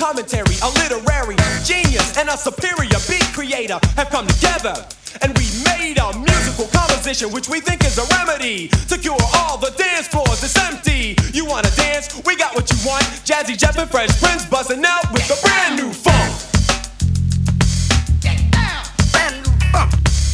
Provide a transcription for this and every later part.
commentary, a literary genius and a superior beat creator have come together. And we made a musical composition which we think is a remedy to cure all the dance floors that's empty. You wanna dance? We got what you want. Jazzy Jeff and Fresh Prince buzzing out with a brand new funk. Brand new funk.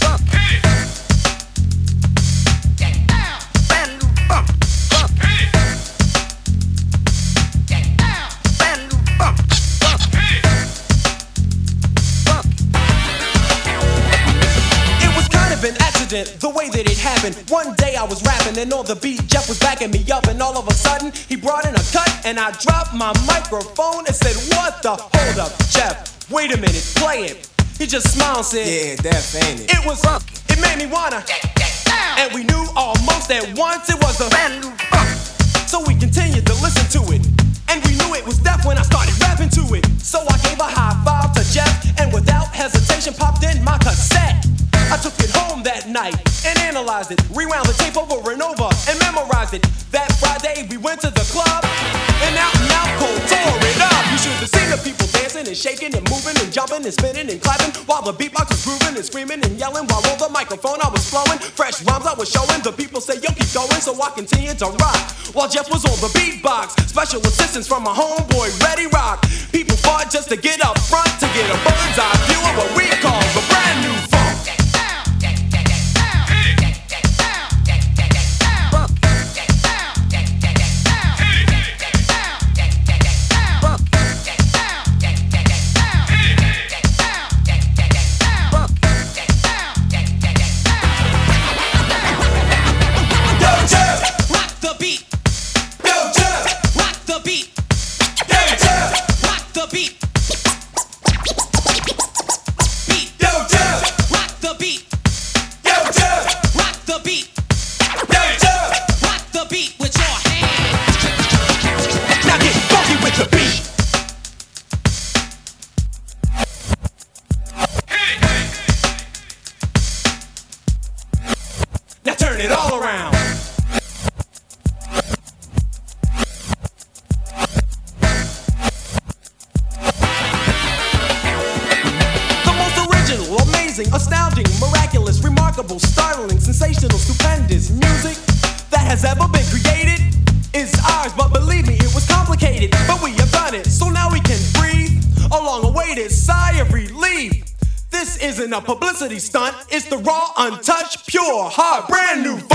An accident, the way that it happened. One day I was rapping and on the beat Jeff was backing me up, and all of a sudden he brought in a cut and I dropped my microphone and said, "What the? Hold up, Jeff, wait a minute, play it." He just smiled and said, "Yeah, that's ain't it." It was funk. It made me wanna and we knew almost at once it was a Brand new funk. So we continued to listen to it, and we knew it was deaf when I started rapping to it. So I gave a high five to Jeff and without hesitation popped in my cassette. I took it home that night and analyzed it, rewound the tape over and over and memorized it. That Friday we went to the club and out cold tore it up. You should have seen the people dancing and shaking and moving and jumping and spinning and clapping while the beatbox was grooving and screaming and yelling while on the microphone I was flowing. Fresh rhymes I was showing. The people say, "Yo, keep going," so I continued to rock while Jeff was on the beatbox. Special assistance from my homeboy Reddy Rock. People fought just to get up front to get a bird's eye view of what we call the brand new funk. Turn it all around. The most original, amazing, astounding, miraculous, remarkable, startling, sensational, stupendous music that has ever been created is ours. But believe me, it was complicated, but we have done it. So now we can breathe a long-awaited sigh of relief. This isn't a publicity stunt, it's the raw, untouched, pure, hard, brand new